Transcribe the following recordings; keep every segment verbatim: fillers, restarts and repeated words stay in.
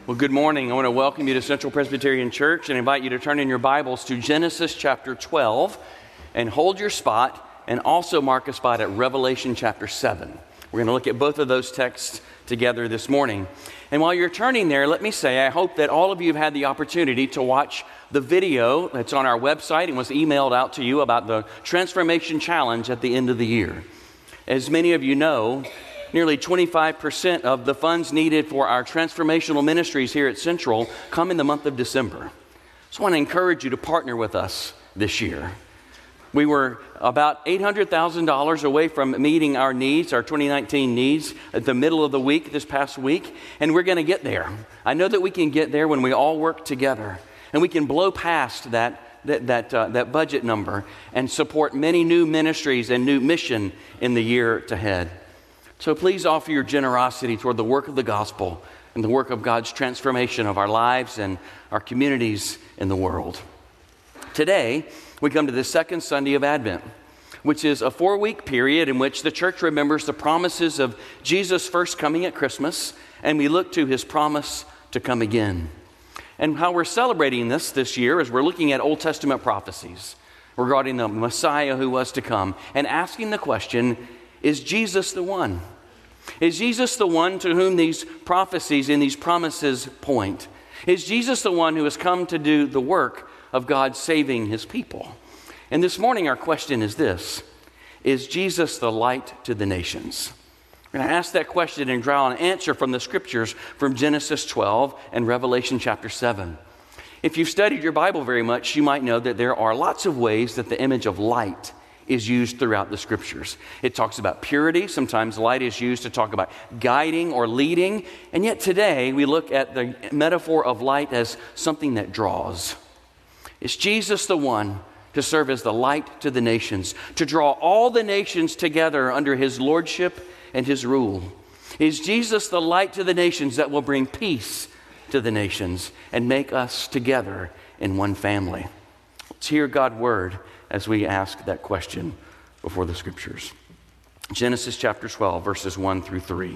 Well, good morning. I want to welcome you to Central Presbyterian Church and invite you to turn in your Bibles to Genesis chapter twelve and hold your spot and also mark a spot at Revelation chapter seven. We're going to look at both of those texts together this morning. And while you're turning there, let me say, I hope that all of you have had the opportunity to watch the video that's on our website and was emailed out to you about the Transformation Challenge at the end of the year. As many of you know, nearly twenty-five percent of the funds needed for our transformational ministries here at Central come in the month of December. So I want to encourage you to partner with us this year. We were about eight hundred thousand dollars away from meeting our needs, our twenty nineteen needs, at the middle of the week, this past week, and we're going to get there. I know that we can get there when we all work together, and we can blow past that that that, uh, that budget number and support many new ministries and new mission in the year ahead. So please offer your generosity toward the work of the gospel and the work of God's transformation of our lives and our communities in the world. Today, we come to the second Sunday of Advent, which is a four-week period in which the church remembers the promises of Jesus' first coming at Christmas, and we look to his promise to come again. And how we're celebrating this this year is we're looking at Old Testament prophecies regarding the Messiah who was to come and asking the question, is Jesus the one? Is Jesus the one to whom these prophecies and these promises point? Is Jesus the one who has come to do the work of God saving his people? And this morning our question is this: is Jesus the light to the nations? We're going to ask that question and draw an answer from the scriptures from Genesis twelve and Revelation chapter seven. If you've studied your Bible very much, you might know that there are lots of ways that the image of light is used throughout the scriptures. It talks about purity. Sometimes light is used to talk about guiding or leading. And yet today we look at the metaphor of light as something that draws. Is Jesus the one to serve as the light to the nations, to draw all the nations together under his lordship and his rule? Is Jesus the light to the nations that will bring peace to the nations and make us together in one family? Let's hear God's word as we ask that question before the scriptures. Genesis chapter twelve, verses one through three.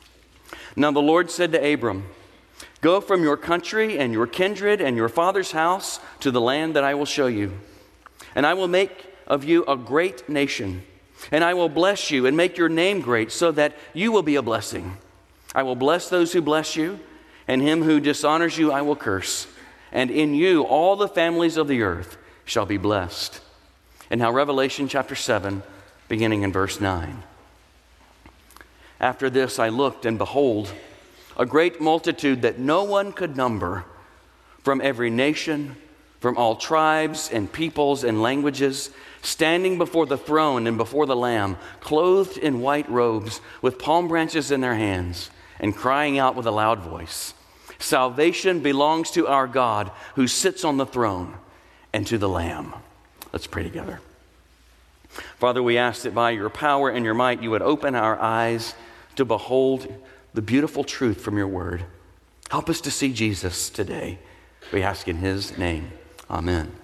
Now the Lord said to Abram, "Go from your country and your kindred and your father's house to the land that I will show you. And I will make of you a great nation. And I will bless you and make your name great so that you will be a blessing. I will bless those who bless you, and him who dishonors you I will curse. And in you all the families of the earth shall be blessed." And now Revelation chapter seven, beginning in verse nine. After this I looked, and behold, a great multitude that no one could number, from every nation, from all tribes and peoples and languages, standing before the throne and before the Lamb, clothed in white robes, with palm branches in their hands, and crying out with a loud voice, "Salvation belongs to our God who sits on the throne and to the Lamb." Let's pray together. Father, we ask that by your power and your might, you would open our eyes to behold the beautiful truth from your word. Help us to see Jesus today. We ask in his name. Amen.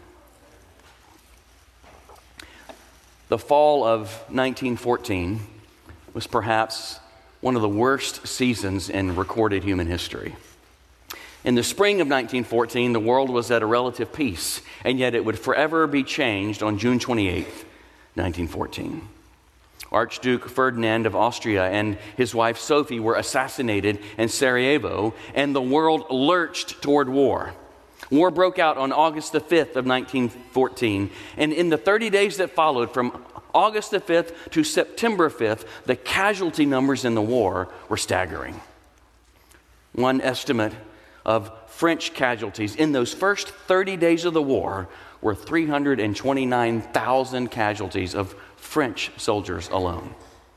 The fall of nineteen fourteen was perhaps one of the worst seasons in recorded human history. In the spring of nineteen fourteen, the world was at a relative peace, and yet it would forever be changed on June twenty-eighth, nineteen fourteen. Archduke Ferdinand of Austria and his wife Sophie were assassinated in Sarajevo, and the world lurched toward war. War broke out on August the fifth of nineteen fourteen, and in the thirty days that followed, from August the fifth to September fifth, the casualty numbers in the war were staggering. One estimate of French casualties in those first thirty days of the war were three hundred twenty-nine thousand casualties of French soldiers alone.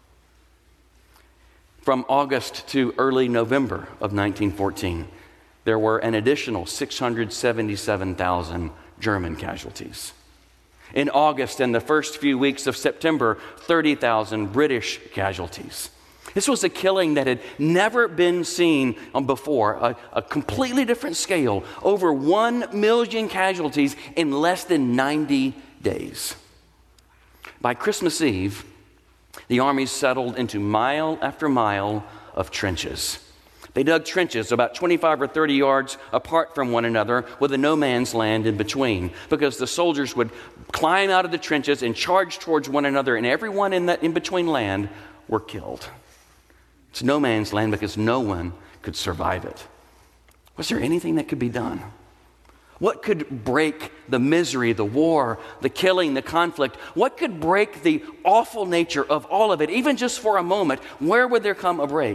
From August to early November of nineteen fourteen, there were an additional six hundred seventy-seven thousand German casualties. In August and the first few weeks of September, thirty thousand British casualties. This was a killing that had never been seen before, a, a completely different scale, over one million casualties in less than ninety days. By Christmas Eve, the armies settled into mile after mile of trenches. They dug trenches about twenty-five or thirty yards apart from one another with a no man's land in between, because the soldiers would climb out of the trenches and charge towards one another, and everyone in that in-between land were killed. It's no man's land because no one could survive it. Was there anything that could be done? What could break the misery, the war, the killing, the conflict? What could break the awful nature of all of it, even just for a moment? Where would there come a break?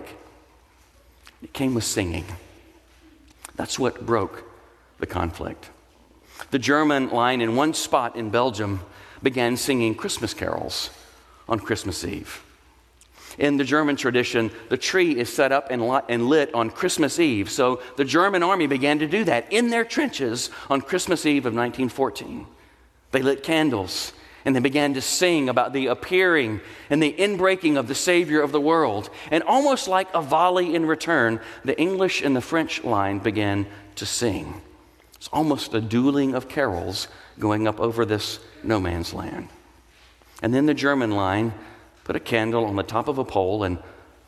It came with singing. That's what broke the conflict. The German line in one spot in Belgium began singing Christmas carols on Christmas Eve. In the German tradition, the tree is set up and lit on Christmas Eve. So the German army began to do that in their trenches on Christmas Eve of nineteen fourteen. They lit candles and they began to sing about the appearing and the inbreaking of the Savior of the world. And almost like a volley in return, the English and the French line began to sing. It's almost a dueling of carols going up over this no man's land. And then the German line put a candle on the top of a pole and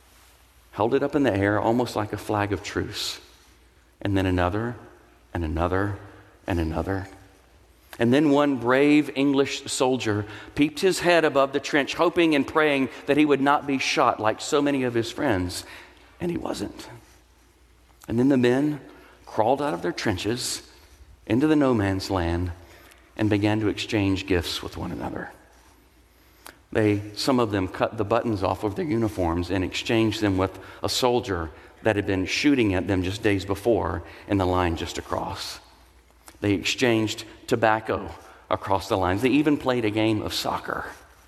held it up in the air almost like a flag of truce. And then another and another and another. And then one brave English soldier peeped his head above the trench, hoping and praying that he would not be shot like so many of his friends. And he wasn't. And then the men crawled out of their trenches into the no man's land and began to exchange gifts with one another. They, some of them cut the buttons off of their uniforms and exchanged them with a soldier that had been shooting at them just days before in the line just across. They exchanged tobacco across the lines. They even played a game of soccer.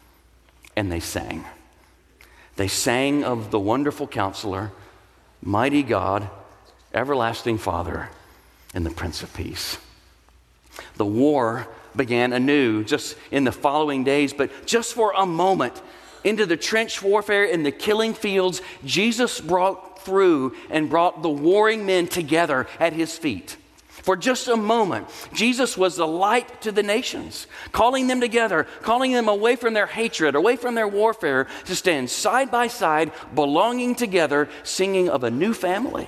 And they sang. They sang of the wonderful Counselor, mighty God, everlasting Father, and the Prince of Peace. The war began anew just in the following days, but just for a moment into the trench warfare in the killing fields, Jesus brought through and brought the warring men together at his feet. For just a moment, Jesus was the light to the nations, calling them together, calling them away from their hatred, away from their warfare, to stand side by side, belonging together, singing of a new family,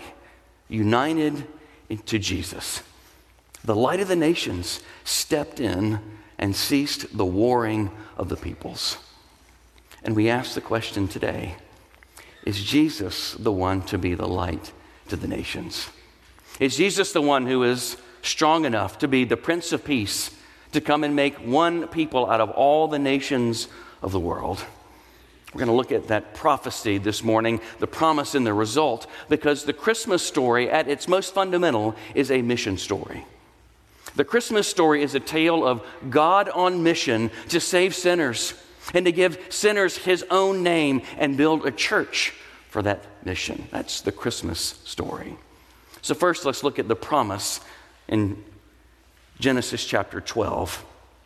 united to Jesus. The light of the nations stepped in and ceased the warring of the peoples. And we ask the question today, is Jesus the one to be the light to the nations? Is Jesus the one who is strong enough to be the Prince of Peace, to come and make one people out of all the nations of the world? We're going to look at that prophecy this morning, the promise and the result, because the Christmas story at its most fundamental is a mission story. The Christmas story is a tale of God on mission to save sinners and to give sinners his own name and build a church for that mission. That's the Christmas story. So first, let's look at the promise in Genesis chapter twelve.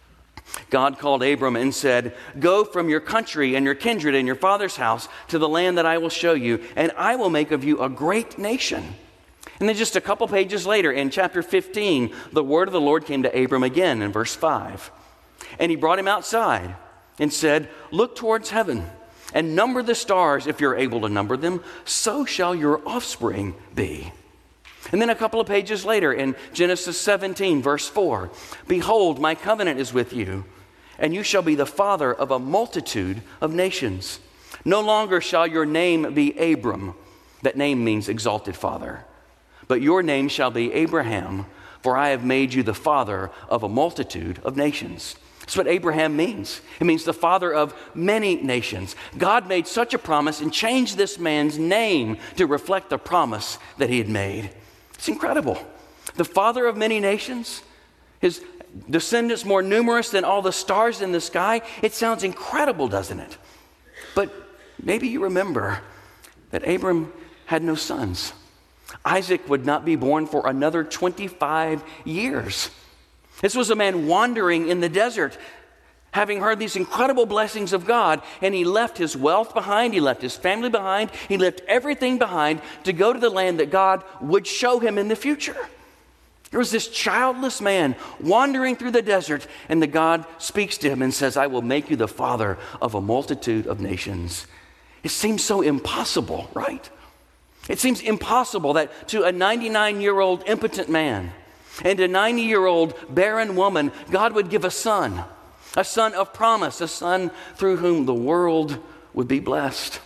God called Abram and said, "Go from your country and your kindred and your father's house to the land that I will show you, and I will make of you a great nation." And then just a couple pages later, in chapter fifteen, the word of the Lord came to Abram again in verse five. And he brought him outside and said, "Look towards heaven and number the stars if you're able to number them. So shall your offspring be." And then a couple of pages later in Genesis seventeen, verse four, "Behold, my covenant is with you, and you shall be the father of a multitude of nations. No longer shall your name be Abram." That name means exalted father. "But your name shall be Abraham, for I have made you the father of a multitude of nations." That's what Abraham means. It means the father of many nations. God made such a promise and changed this man's name to reflect the promise that he had made. It's incredible. The father of many nations, his descendants more numerous than all the stars in the sky. It sounds incredible, doesn't it? But maybe you remember that Abram had no sons. Isaac would not be born for another twenty-five years. This was a man wandering in the desert, having heard these incredible blessings of God, and he left his wealth behind, he left his family behind, he left everything behind to go to the land that God would show him in the future. There was this childless man wandering through the desert, and the God speaks to him and says, "I will make you the father of a multitude of nations." It seems so impossible, right? It seems impossible that to a ninety-nine-year-old impotent man and a ninety-year-old barren woman, God would give a son, a son of promise, a son through whom the world would be blessed.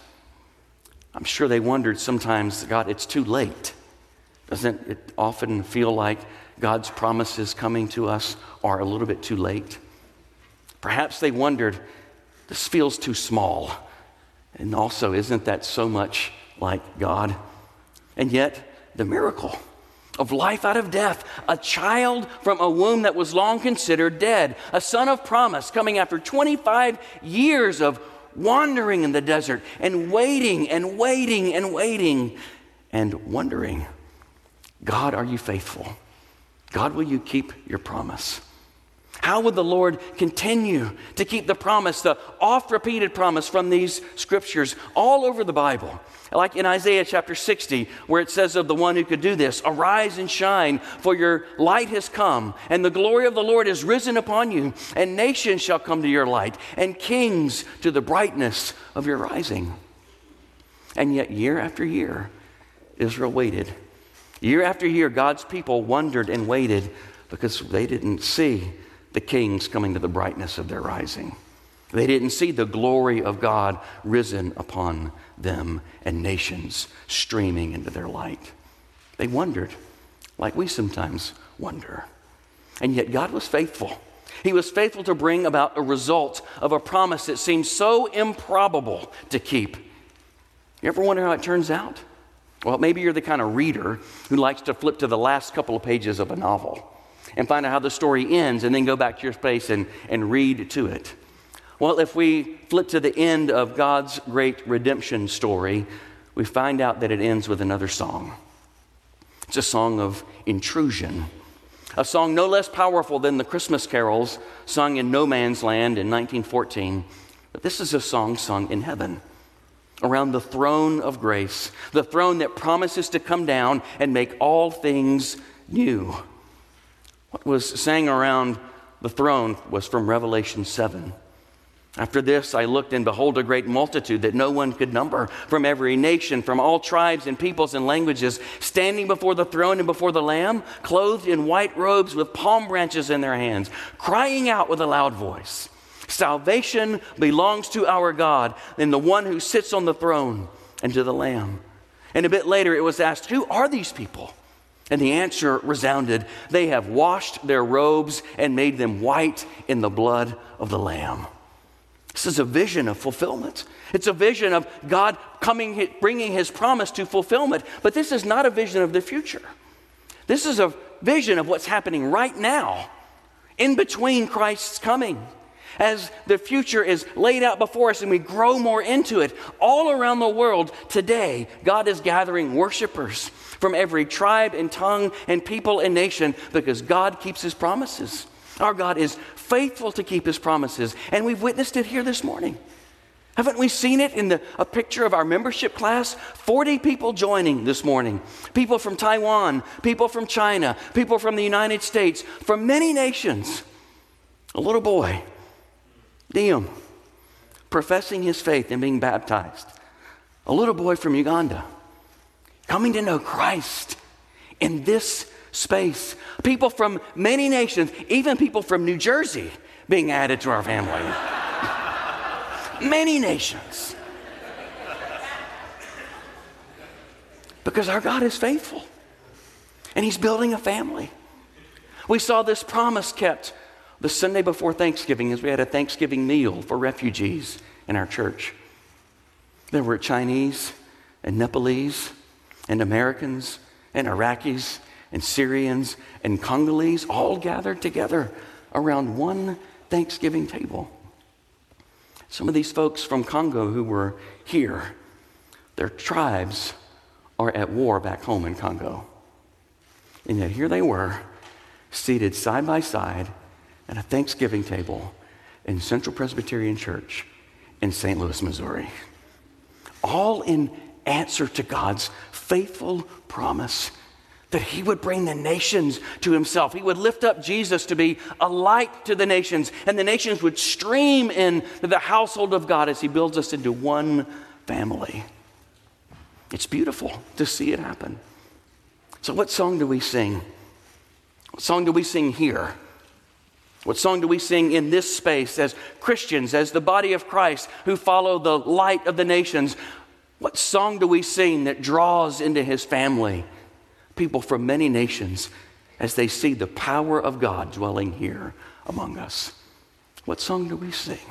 I'm sure they wondered sometimes, God, it's too late. Doesn't it often feel like God's promises coming to us are a little bit too late? Perhaps they wondered, this feels too small. And also, isn't that so much like God? And yet, the miracle of life out of death, a child from a womb that was long considered dead, a son of promise coming after twenty-five years of wandering in the desert and waiting and waiting and waiting and wondering, God, are you faithful? God, will you keep your promise? How would the Lord continue to keep the promise, the oft-repeated promise from these scriptures all over the Bible? Like in Isaiah chapter sixty, where it says of the one who could do this, arise and shine, for your light has come, and the glory of the Lord is risen upon you, and nations shall come to your light, and kings to the brightness of your rising. And yet year after year, Israel waited. Year after year, God's people wondered and waited because they didn't see the kings coming to the brightness of their rising. They didn't see the glory of God risen upon them and nations streaming into their light. They wondered, like we sometimes wonder. And yet God was faithful. He was faithful to bring about a result of a promise that seemed so improbable to keep. You ever wonder how it turns out? Well, maybe you're the kind of reader who likes to flip to the last couple of pages of a novel and find out how the story ends and then go back to your space and, and read to it. Well, if we flip to the end of God's great redemption story, we find out that it ends with another song. It's a song of intrusion, a song no less powerful than the Christmas carols sung in No Man's Land in nineteen fourteen. But this is a song sung in heaven, around the throne of grace, the throne that promises to come down and make all things new. What was sang around the throne was from Revelation seven. After this, I looked, and behold, a great multitude that no one could number, from every nation, from all tribes and peoples and languages, standing before the throne and before the Lamb, clothed in white robes with palm branches in their hands, crying out with a loud voice, salvation belongs to our God and the one who sits on the throne and to the Lamb. And a bit later it was asked, who are these people? And the answer resounded, they have washed their robes and made them white in the blood of the Lamb. This is a vision of fulfillment. It's a vision of God coming, bringing his promise to fulfillment. But this is not a vision of the future. This is a vision of what's happening right now, in between Christ's coming. As the future is laid out before us and we grow more into it, all around the world today, God is gathering worshipers from every tribe and tongue and people and nation because God keeps his promises. Our God is faithful to keep his promises, and we've witnessed it here this morning. Haven't we seen it in the, a picture of our membership class? forty people joining this morning. People from Taiwan, people from China, people from the United States, from many nations. A little boy, Diem, professing his faith and being baptized. A little boy from Uganda, coming to know Christ in this space. People from many nations, even people from New Jersey being added to our family. Many nations. Because our God is faithful. And he's building a family. We saw this promise kept the Sunday before Thanksgiving as we had a Thanksgiving meal for refugees in our church. There were Chinese and Nepalese and Americans and Iraqis and Syrians and Congolese all gathered together around one Thanksgiving table. Some of these folks from Congo who were here, their tribes are at war back home in Congo. And yet here they were, seated side by side at a Thanksgiving table in Central Presbyterian Church in Saint Louis, Missouri. All in answer to God's faithful promise that he would bring the nations to himself. He would lift up Jesus to be a light to the nations, and the nations would stream into the household of God as he builds us into one family. It's beautiful to see it happen. So what song do we sing? What song do we sing here? What song do we sing in this space as Christians, as the body of Christ who follow the light of the nations? What song do we sing that draws into his family people from many nations as they see the power of God dwelling here among us? What song do we sing?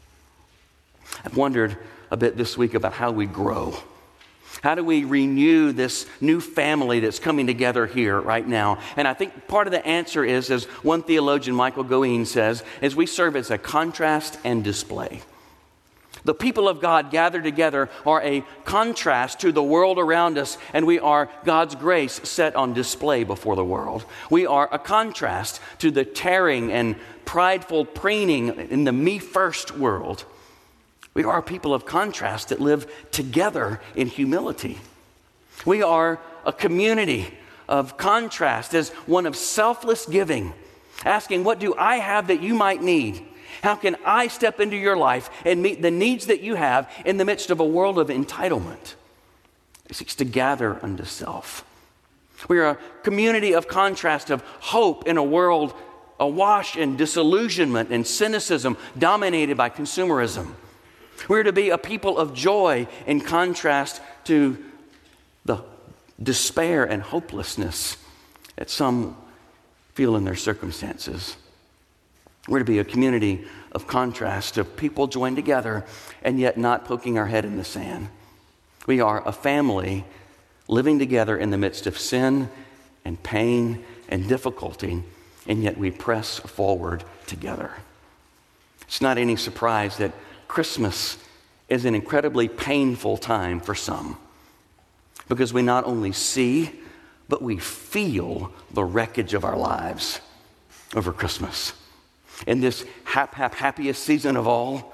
I've wondered a bit this week about how we grow. How do we renew this new family that's coming together here right now? And I think part of the answer is, as one theologian, Michael Goeen, says, is we serve as a contrast and display. The people of God gathered together are a contrast to the world around us, and we are God's grace set on display before the world. We are a contrast to the tearing and prideful preening in the me-first world. We are a people of contrast that live together in humility. We are a community of contrast as one of selfless giving, asking, what do I have that you might need? How can I step into your life and meet the needs that you have in the midst of a world of entitlement? It seeks to gather unto self. We are a community of contrast, of hope in a world awash in disillusionment and cynicism dominated by consumerism. We're to be a people of joy in contrast to the despair and hopelessness that some feel in their circumstances. We're to be a community of contrast, of people joined together and yet not poking our head in the sand. We are a family living together in the midst of sin and pain and difficulty, and yet we press forward together. It's not any surprise that Christmas is an incredibly painful time for some, because we not only see, but we feel the wreckage of our lives over Christmas. In this hap, hap, happiest season of all,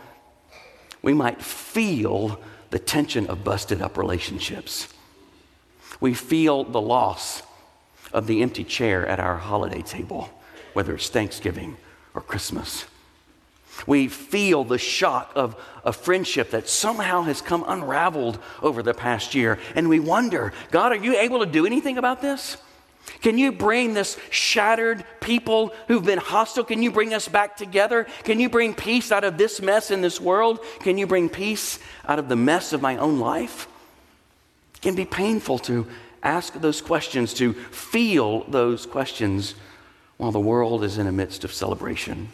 we might feel the tension of busted up relationships. We feel the loss of the empty chair at our holiday table, whether it's Thanksgiving or Christmas. We feel the shock of a friendship that somehow has come unraveled over the past year. And we wonder, God, are you able to do anything about this? Can you bring this shattered people who've been hostile? Can you bring us back together? Can you bring peace out of this mess in this world? Can you bring peace out of the mess of my own life? It can be painful to ask those questions, to feel those questions while the world is in the midst of celebration.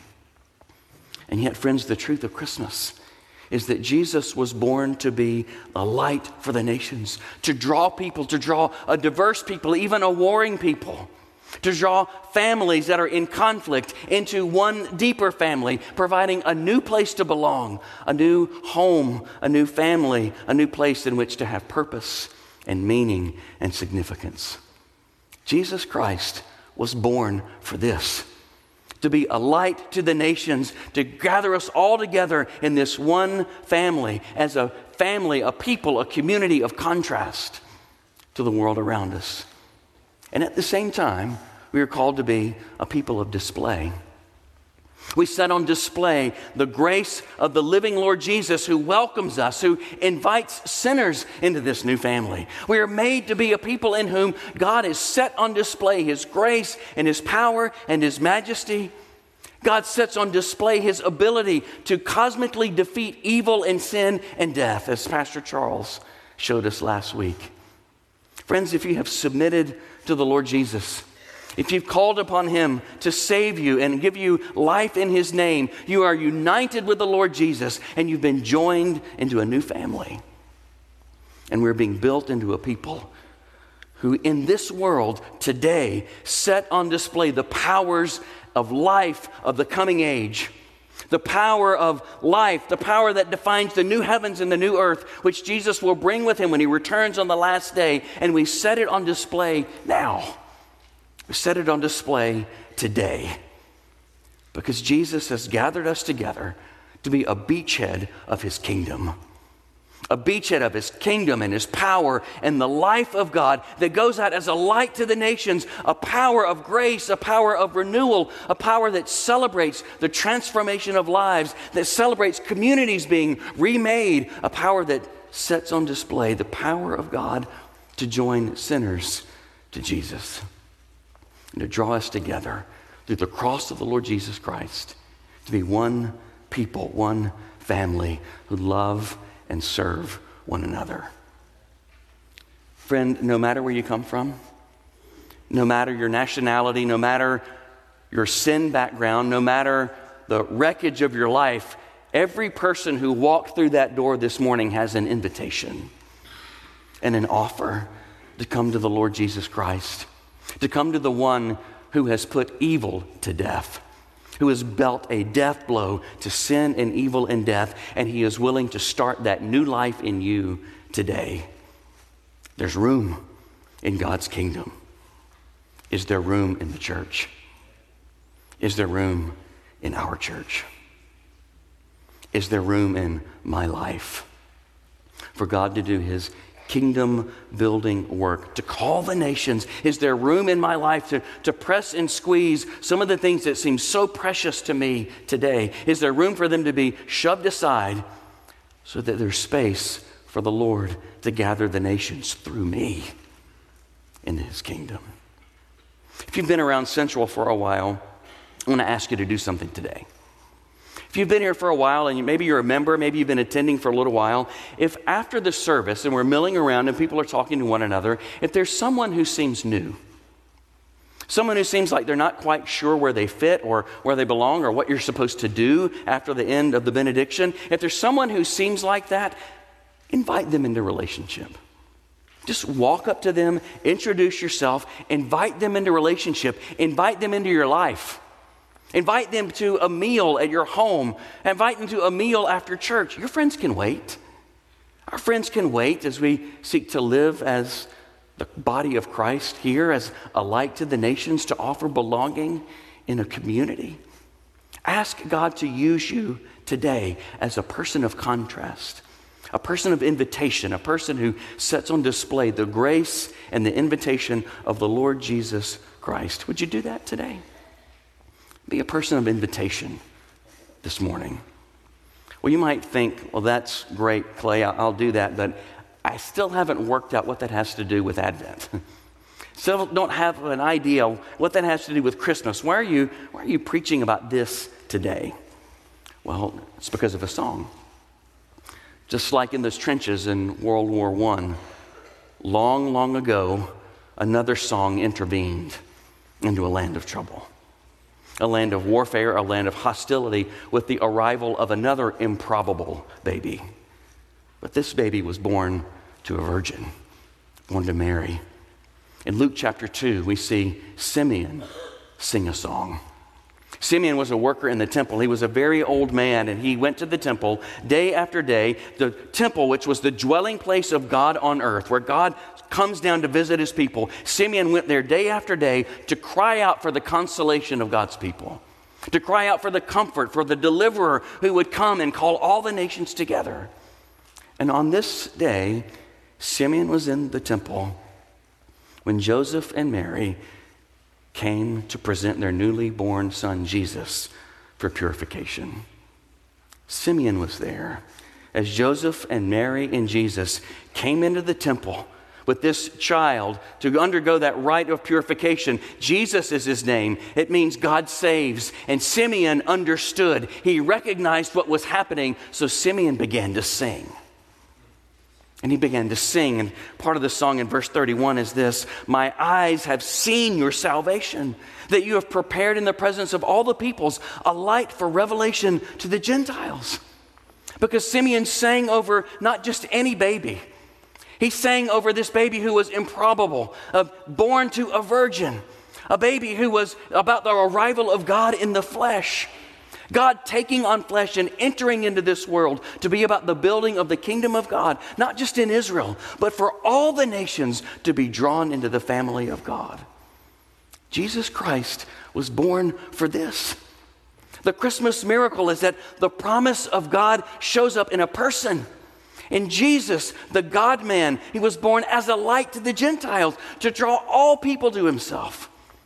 And yet, friends, the truth of Christmas is that Jesus was born to be a light for the nations, to draw people, to draw a diverse people, even a warring people, to draw families that are in conflict into one deeper family, providing a new place to belong, a new home, a new family, a new place in which to have purpose and meaning and significance. Jesus Christ was born for this. To be a light to the nations, to gather us all together in this one family, as a family, a people, a community of contrast to the world around us. And at the same time, we are called to be a people of display. We set on display the grace of the living Lord Jesus, who welcomes us, who invites sinners into this new family. We are made to be a people in whom God has set on display his grace and his power and his majesty. God sets on display his ability to cosmically defeat evil and sin and death, as Pastor Charles showed us last week. Friends, if you have submitted to the Lord Jesus, if you've called upon him to save you and give you life in his name, you are united with the Lord Jesus and you've been joined into a new family. And we're being built into a people who in this world today set on display the powers of life of the coming age. The power of life, the power that defines the new heavens and the new earth, which Jesus will bring with him when he returns on the last day. And we set it on display now. We set it on display today because Jesus has gathered us together to be a beachhead of his kingdom. A beachhead of his kingdom and his power and the life of God that goes out as a light to the nations, a power of grace, a power of renewal, a power that celebrates the transformation of lives, that celebrates communities being remade, a power that sets on display the power of God to join sinners to Jesus and to draw us together through the cross of the Lord Jesus Christ to be one people, one family who love and serve one another. Friend, no matter where you come from, no matter your nationality, no matter your sin background, no matter the wreckage of your life, every person who walked through that door this morning has an invitation and an offer to come to the Lord Jesus Christ, to come to the one who has put evil to death, who has dealt a death blow to sin and evil and death, and he is willing to start that new life in you today. There's room in God's kingdom. Is there room in the church? Is there room in our church? Is there room in my life for God to do his kingdom building work, to call the nations? Is there room in my life to, to press and squeeze some of the things that seem so precious to me today? Is there room for them to be shoved aside so that there's space for the Lord to gather the nations through me into his kingdom? If you've been around Central for a while, I want to ask you to do something today. If you've been here for a while and you, maybe you're a member, maybe you've been attending for a little while, if after the service and we're milling around and people are talking to one another, if there's someone who seems new, someone who seems like they're not quite sure where they fit or where they belong or what you're supposed to do after the end of the benediction, if there's someone who seems like that, invite them into relationship. Just walk up to them, introduce yourself, invite them into relationship, invite them into your life. Invite them to a meal at your home. Invite them to a meal after church. Your friends can wait. Our friends can wait as we seek to live as the body of Christ here, as a light to the nations, to offer belonging in a community. Ask God to use you today as a person of contrast, a person of invitation, a person who sets on display the grace and the invitation of the Lord Jesus Christ. Would you do that today? Be a person of invitation this morning. Well, you might think, well, that's great, Clay, I'll, I'll do that, but I still haven't worked out what that has to do with Advent. Still don't have an idea what that has to do with Christmas. Why are you, why are you preaching about this today? Well, it's because of a song. Just like in those trenches in World War One, long, long ago, another song intervened into a land of trouble. A land of warfare, a land of hostility, with the arrival of another improbable baby. But this baby was born to a virgin, born to Mary. In Luke chapter two, we see Simeon sing a song. Simeon was a worker in the temple. He was a very old man, and he went to the temple day after day, the temple which was the dwelling place of God on earth, where God comes down to visit his people. Simeon went there day after day to cry out for the consolation of God's people, to cry out for the comfort, for the deliverer who would come and call all the nations together. And on this day, Simeon was in the temple when Joseph and Mary came to present their newly born son, Jesus, for purification. Simeon was there as Joseph and Mary and Jesus came into the temple with this child to undergo that rite of purification. Jesus is his name. It means God saves. And Simeon understood. He recognized what was happening, so Simeon began to sing. And he began to sing, and part of the song in verse thirty-one is this: my eyes have seen your salvation, that you have prepared in the presence of all the peoples a light for revelation to the Gentiles. Because Simeon sang over not just any baby. He sang over this baby who was improbable, uh, born to a virgin, a baby who was about the arrival of God in the flesh. God taking on flesh and entering into this world to be about the building of the kingdom of God, not just in Israel, but for all the nations to be drawn into the family of God. Jesus Christ was born for this. The Christmas miracle is that the promise of God shows up in a person. In Jesus, the God-man, he was born as a light to the Gentiles to draw all people to himself.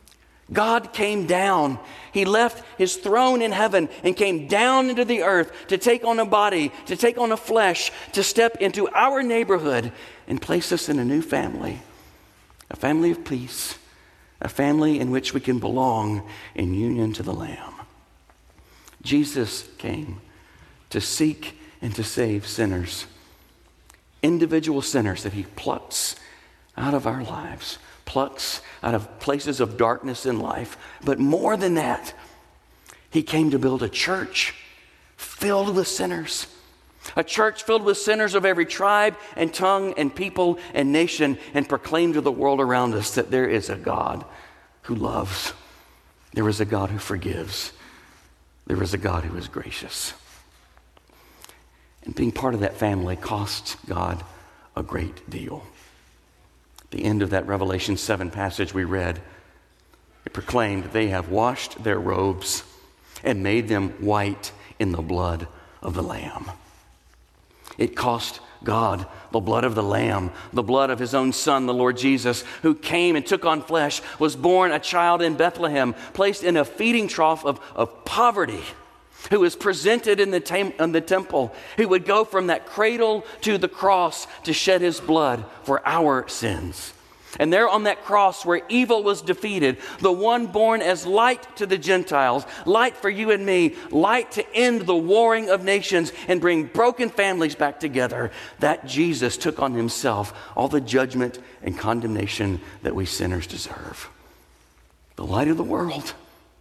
God came down. He left his throne in heaven and came down into the earth to take on a body, to take on a flesh, to step into our neighborhood and place us in a new family, a family of peace, a family in which we can belong in union to the Lamb. Jesus came to seek and to save sinners, individual sinners that he plucks out of our lives, plucks out of places of darkness in life. But more than that, he came to build a church filled with sinners, a church filled with sinners of every tribe and tongue and people and nation, and proclaim to the world around us that there is a God who loves, there is a God who forgives, there is a God who is gracious. And being part of that family costs God a great deal. At the end of that Revelation seven passage we read, it proclaimed, they have washed their robes and made them white in the blood of the Lamb. It cost God the blood of the Lamb, the blood of his own Son, the Lord Jesus, who came and took on flesh, was born a child in Bethlehem, placed in a feeding trough of, of poverty, who was presented in the, tam- in the temple, who would go from that cradle to the cross to shed his blood for our sins. And there on that cross where evil was defeated, the one born as light to the Gentiles, light for you and me, light to end the warring of nations and bring broken families back together, that Jesus took on himself all the judgment and condemnation that we sinners deserve. The light of the world,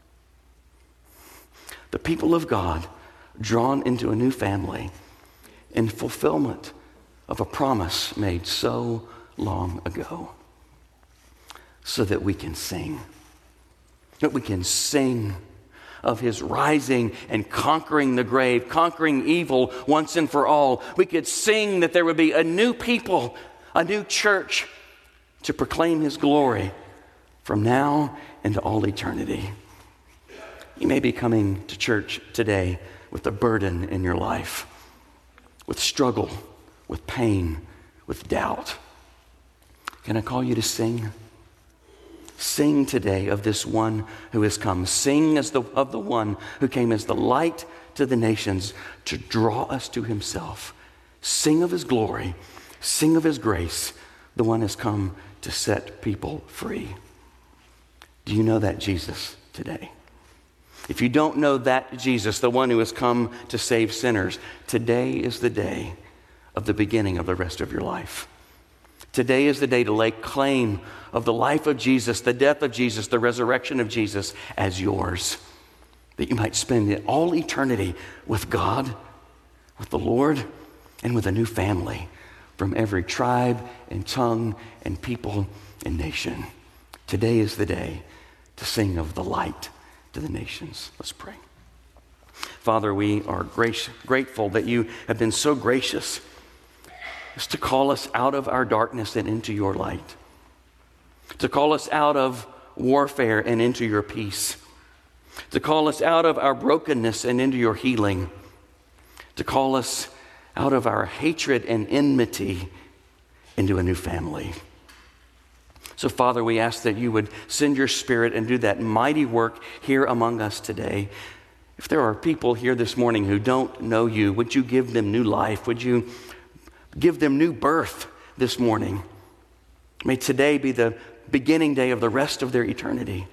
the people of God drawn into a new family in fulfillment of a promise made so long ago, so that we can sing, that we can sing of his rising and conquering the grave, conquering evil once and for all. We could sing that there would be a new people, a new church to proclaim his glory from now into all eternity. You may be coming to church today with a burden in your life, with struggle, with pain, with doubt. Can I call you to sing? Sing today of this one who has come. Sing as the, of the one who came as the light to the nations to draw us to himself. Sing of his glory. Sing of his grace. The one has come to set people free. Do you know that Jesus today? If you don't know that Jesus, the one who has come to save sinners, today is the day of the beginning of the rest of your life. Today is the day to lay claim of the life of Jesus, the death of Jesus, the resurrection of Jesus as yours, that you might spend all eternity with God, with the Lord, and with a new family from every tribe and tongue and people and nation. Today is the day to sing of the light to the nations. Let's pray. Father, we are grace, grateful that you have been so gracious as to call us out of our darkness and into your light, to call us out of warfare and into your peace, to call us out of our brokenness and into your healing, to call us out of our hatred and enmity into a new family. So, Father, we ask that you would send your Spirit and do that mighty work here among us today. If there are people here this morning who don't know you, would you give them new life? Would you give them new birth this morning? May today be the beginning day of the rest of their eternity.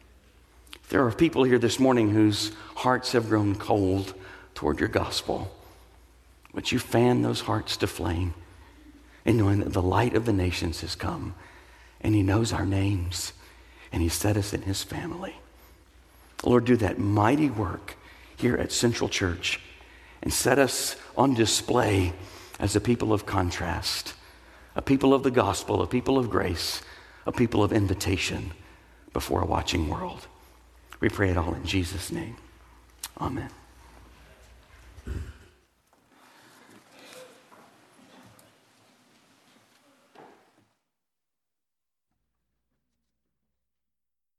If there are people here this morning whose hearts have grown cold toward your gospel, would you fan those hearts to flame in knowing that the light of the nations has come and he knows our names and he set us in his family. Lord, do that mighty work here at Central Church and set us on display as a people of contrast, a people of the gospel, a people of grace, a people of invitation before a watching world. We pray it all in Jesus' name. Amen.